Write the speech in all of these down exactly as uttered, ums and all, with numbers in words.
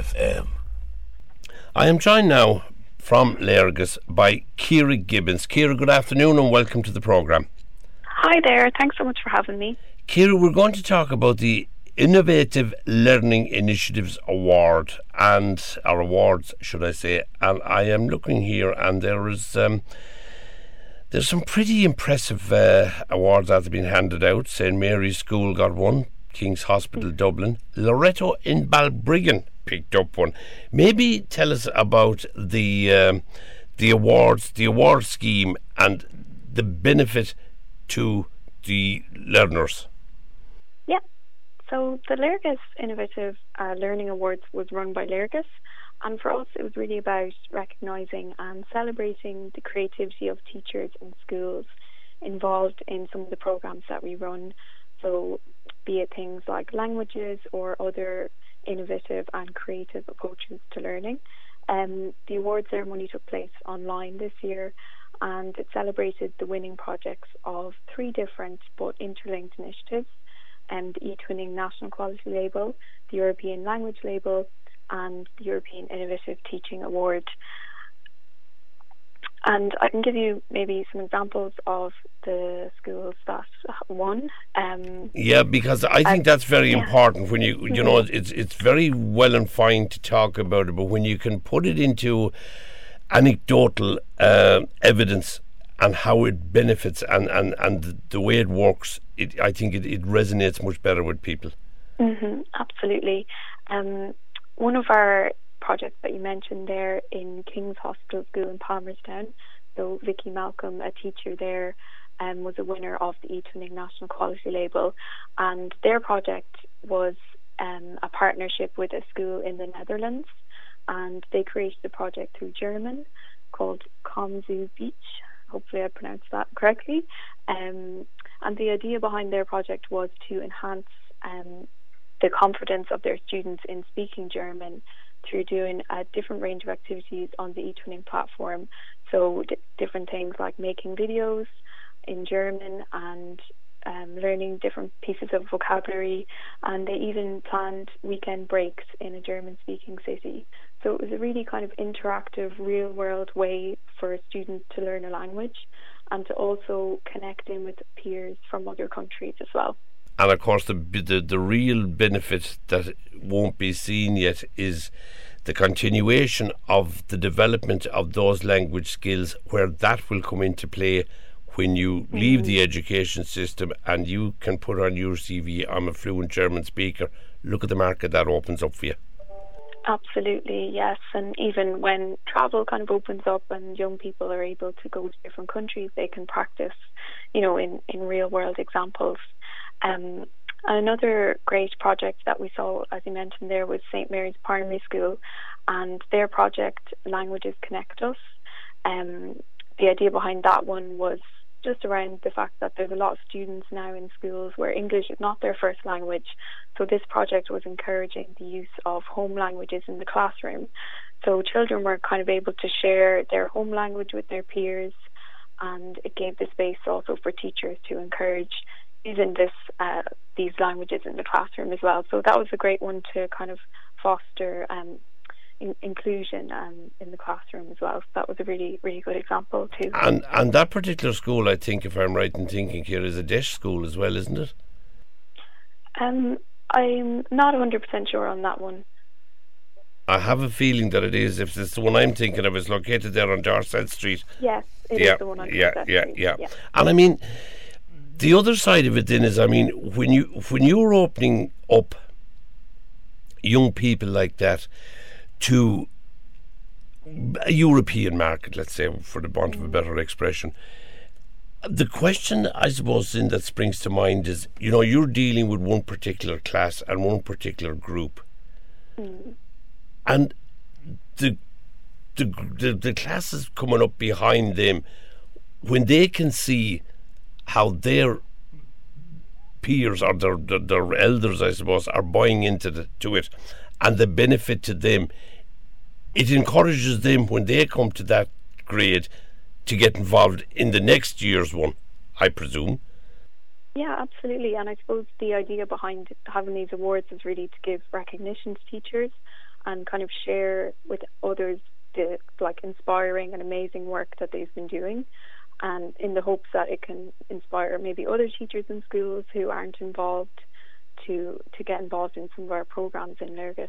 F M. I am joined now from Lérigis by Ciara Gibbons. Ciara, good afternoon and welcome to the programme. Hi there, thanks so much for having me. Ciara, we're going to talk about the Innovative Learning Initiatives Award, and our awards, should I say. And I am looking here, and there is um, there's some pretty impressive uh, awards that have been handed out. Saint Mary's School got one, King's Hospital Dublin, Loreto in Balbriggan picked up one. Maybe tell us about the um, the awards, the award scheme, and the benefit to the learners. Yeah. So the Lérigis Innovative uh, Learning Awards was run by Lérigis, and for us it was really about recognising and celebrating the creativity of teachers and schools involved in some of the programmes that we run. So be it things like languages or other innovative and creative approaches to learning. Um, the award ceremony took place online this year, and it celebrated the winning projects of three different but interlinked initiatives, and the eTwinning National Quality Label, the European Language Label, and the European Innovative Teaching Award. And I can give you maybe some examples of the schools that won. Um, yeah, because I think uh, that's very yeah. important. When you you know, it's it's very well and fine to talk about it, but when you can put it into anecdotal uh, evidence and how it benefits and, and, and the way it works, it, I think it, it resonates much better with people. Mm-hmm, absolutely. Um, one of our projects that you mentioned there in King's Hospital School in Palmerstown, so Vicky Malcolm, a teacher there, um, was a winner of the eTwinning National Quality Label, and their project was um, a partnership with a school in the Netherlands, and they created a project through German called Komzu Beach. Hopefully I pronounced that correctly. Um, and the idea behind their project was to enhance um, the confidence of their students in speaking German through doing a different range of activities on the eTwinning platform. So d- different things like making videos in German and um, learning different pieces of vocabulary, and they even planned weekend breaks in a German-speaking city. So it was a really kind of interactive, real-world way for students to learn a language and to also connect in with peers from other countries as well. And of course the, the the real benefit that won't be seen yet is the continuation of the development of those language skills, where that will come into play when you leave mm. the education system and you can put on your C V, I'm a fluent German speaker. Look at the market that opens up for you. Absolutely, yes. And even when travel kind of opens up and young people are able to go to different countries, they can practice, you know, in, in real world examples. Um, and another great project that we saw, as you mentioned there, was Saint Mary's Primary School, and their project Languages Connect Us. Um, the idea behind that one was just around the fact that there's a lot of students now in schools where English is not their first language. So this project was encouraging the use of home languages in the classroom. So children were kind of able to share their home language with their peers, and it gave the space also for teachers to encourage using this uh, these languages in the classroom as well. So that was a great one to kind of foster um, in- inclusion um, in the classroom as well. So that was a really, really good example too. And and that particular school, I think, if I'm right in thinking here, is a Deaf school as well, isn't it? Um, I'm not one hundred percent sure on that one. I have a feeling that it is. If it's the one I'm thinking of, it's located there on Dorset Street. Yes, it yeah, is the one on yeah, Dorset yeah, Street. Yeah, yeah. And I mean, the other side of it then is, I mean, when you when you're opening up young people like that to a European market, let's say, for the want of a better expression, the question, I suppose, in that springs to mind is, you know, you're dealing with one particular class and one particular group, mm. and the, the the the classes coming up behind them, when they can see how their peers or their, their, their elders, I suppose, are buying into the, to it, and the benefit to them, it encourages them when they come to that grade to get involved in the next year's one, I presume. Yeah, absolutely. And I suppose the idea behind having these awards is really to give recognition to teachers and kind of share with others the like inspiring and amazing work that they've been doing, and in the hopes that it can inspire maybe other teachers in schools who aren't involved to to get involved in some of our programs in Leargus.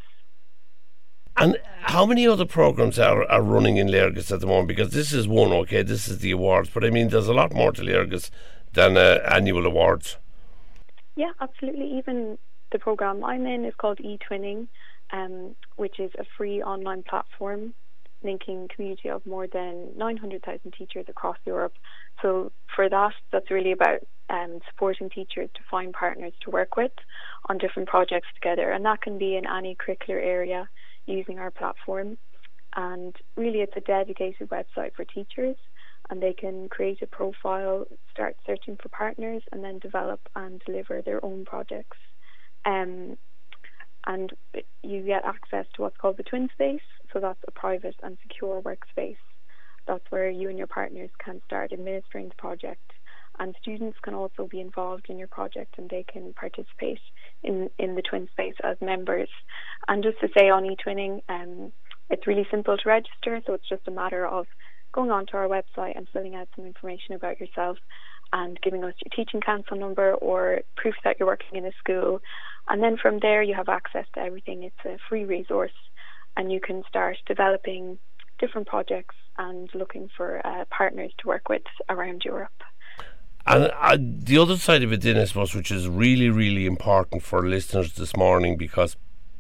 And how many other programs are, are running in Leargus at the moment? Because this is one, okay, this is the awards, but I mean there's a lot more to Leargus than uh, annual awards. Yeah, absolutely. Even the program I'm in is called eTwinning, um, which is a free online platform linking community of more than nine hundred thousand teachers across Europe. So for that, that's really about um, supporting teachers to find partners to work with on different projects together. And that can be in any curricular area using our platform. And really it's a dedicated website for teachers, and they can create a profile, start searching for partners, and then develop and deliver their own projects. Um, and you get access to what's called the Twin Space. So that's a private and secure workspace. That's where you and your partners can start administering the project. And students can also be involved in your project, and they can participate in, in the Twin Space as members. And just to say on eTwinning, um, it's really simple to register. So it's just a matter of going onto our website and filling out some information about yourself and giving us your teaching council number or proof that you're working in a school. And then from there you have access to everything. It's a free resource, and you can start developing different projects and looking for uh, partners to work with around Europe. And uh, the other side of it then, I suppose, which is really, really important for listeners this morning, because,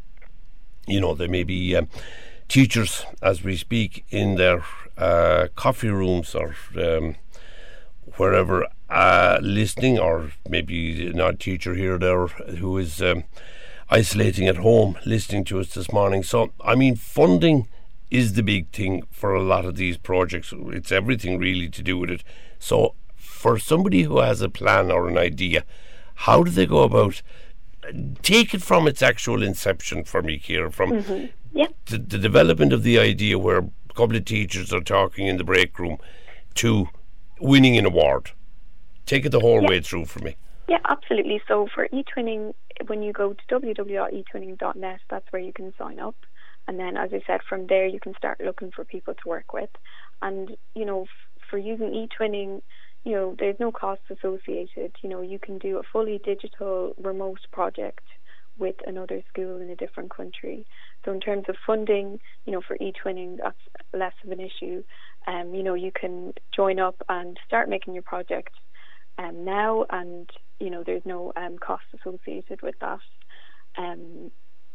you know, there may be um, teachers, as we speak, in their uh, coffee rooms or um, wherever uh, listening, or maybe not a teacher here or there who is um, isolating at home listening to us this morning. So, I mean, funding is the big thing for a lot of these projects. It's everything really to do with it. So for somebody who has a plan or an idea, how do they go about take it from its actual inception for me, Ciara, from mm-hmm. yeah. the, the development of the idea where a couple of teachers are talking in the break room to winning an award? Take it the whole yeah. way through for me. Yeah, absolutely. So for eTwinning, when you go to w w w dot e twinning dot net, that's where you can sign up. And then, as I said, from there you can start looking for people to work with. And, you know, f- for using eTwinning, you know, there's no costs associated. You know, you can do a fully digital remote project with another school in a different country. So in terms of funding, you know, for eTwinning, that's less of an issue. Um, you know, you can join up and start making your project um, now, and, you know, there's no um, cost associated with that. Um,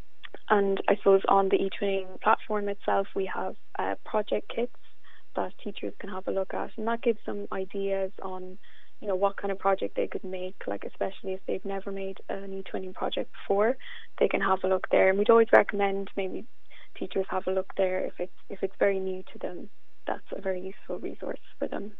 and I suppose on the eTwinning platform itself, we have uh, project kits that teachers can have a look at, and that gives them ideas on, you know, what kind of project they could make, like especially if they've never made an eTwinning project before, they can have a look there. And we'd always recommend maybe teachers have a look there if it's if it's very new to them. That's a very useful resource for them.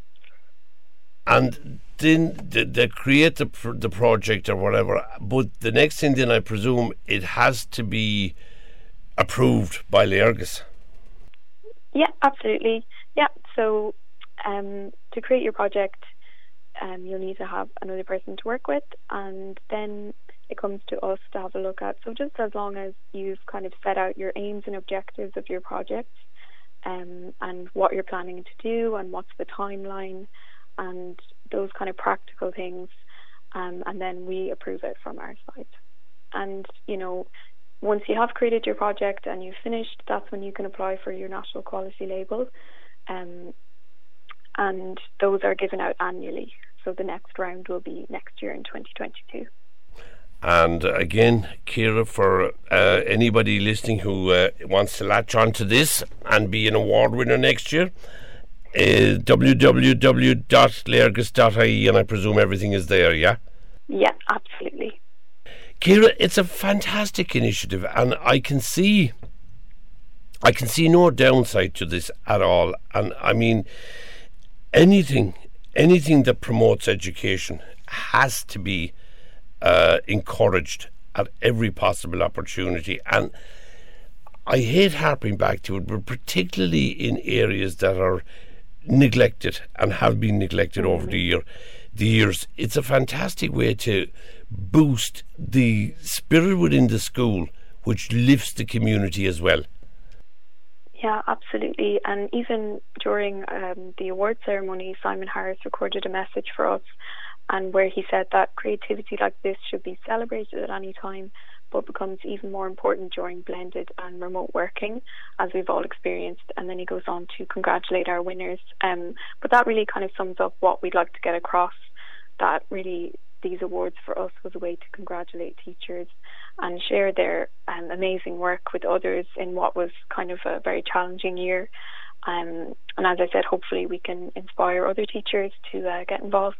And then they, they create the the project or whatever, but the next thing then I presume it has to be approved by Leargus. Yeah, absolutely. Yeah, so um, to create your project, um, you'll need to have another person to work with, and then it comes to us to have a look at. So just as long as you've kind of set out your aims and objectives of your project, um, and what you're planning to do, and what's the timeline, and those kind of practical things, um, and then we approve it from our side. And, you know, once you have created your project and you've finished, that's when you can apply for your national quality label, um, and those are given out annually. So the next round will be next year in twenty twenty-two. And again, Ciara, for uh, anybody listening who uh, wants to latch on to this and be an award winner next year, uh, w w w dot leargus dot i e, and I presume everything is there, yeah? Yeah, absolutely. Ciara, it's a fantastic initiative, and I can see I can see no downside to this at all. And I mean, anything anything that promotes education has to be uh, encouraged at every possible opportunity. And I hate harping back to it, but particularly in areas that are neglected and have been neglected mm-hmm. over the year the years. It's a fantastic way to boost the spirit within the school which lifts the community as well. Yeah, absolutely. And even during um, the award ceremony, Simon Harris recorded a message for us, and where he said that creativity like this should be celebrated at any time, but becomes even more important during blended and remote working, as we've all experienced. And then he goes on to congratulate our winners. Um, but that really kind of sums up what we'd like to get across, that really these awards for us was a way to congratulate teachers and share their um, amazing work with others in what was kind of a very challenging year. Um, and as I said, hopefully we can inspire other teachers to uh, get involved.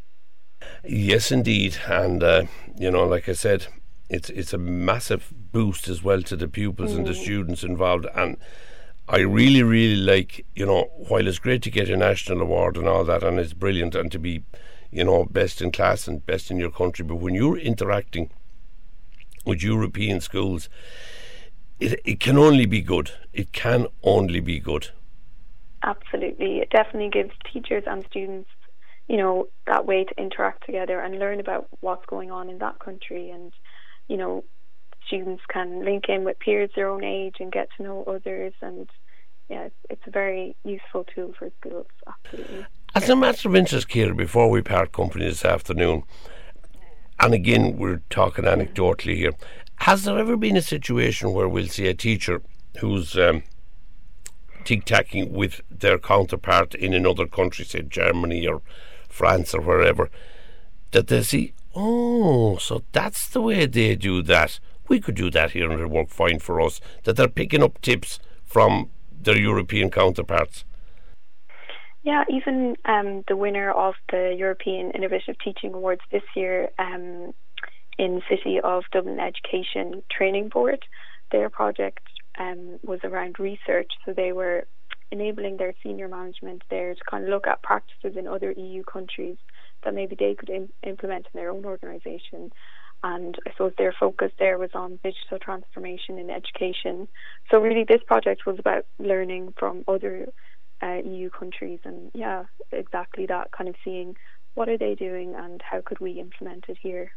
Yes, indeed. And, uh, you know, like I said, it's it's a massive boost as well to the pupils mm. and the students involved. And I really, really like, you know, while it's great to get a national award and all that, and it's brilliant, and to be, you know, best in class and best in your country, but when you're interacting with European schools, it, it can only be good. It can only be good. Absolutely. It definitely gives teachers and students, you know, that way to interact together and learn about what's going on in that country. And, you know, students can link in with peers their own age and get to know others. And, yeah, it's, it's a very useful tool for schools, absolutely. As a matter of interest, Ciara, before we part company this afternoon, and again, we're talking anecdotally here, has there ever been a situation where we'll see a teacher who's um, tic-tacking with their counterpart in another country, say Germany or France or wherever, that they see, oh, so that's the way they do that. We could do that here and it'll work fine for us, that they're picking up tips from their European counterparts? Yeah, even um, the winner of the European Innovative Teaching Awards this year um, in City of Dublin Education Training Board, their project um, was around research. So they were enabling their senior management there to kind of look at practices in other E U countries that maybe they could im- implement in their own organisation. And I suppose their focus there was on digital transformation in education. So really this project was about learning from other Uh, E U countries, and yeah, exactly that, kind of seeing what are they doing and how could we implement it here.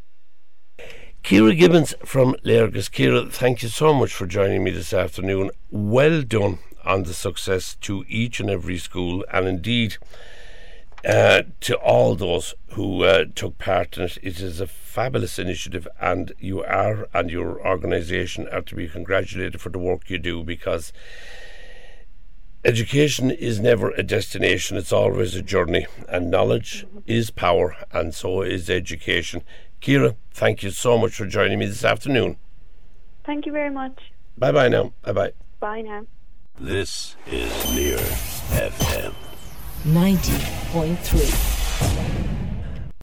Ciara Gibbons from Léargas. Ciara, thank you so much for joining me this afternoon. Well done on the success to each and every school, and indeed uh, to all those who uh, took part in it. It is a fabulous initiative, and you are and your organisation are to be congratulated for the work you do, because education is never a destination, it's always a journey, and knowledge mm-hmm. is power, and so is education. Ciara, thank you so much for joining me this afternoon. Thank you very much. Bye-bye now. Bye-bye. Bye now. This is Near F M ninety point three.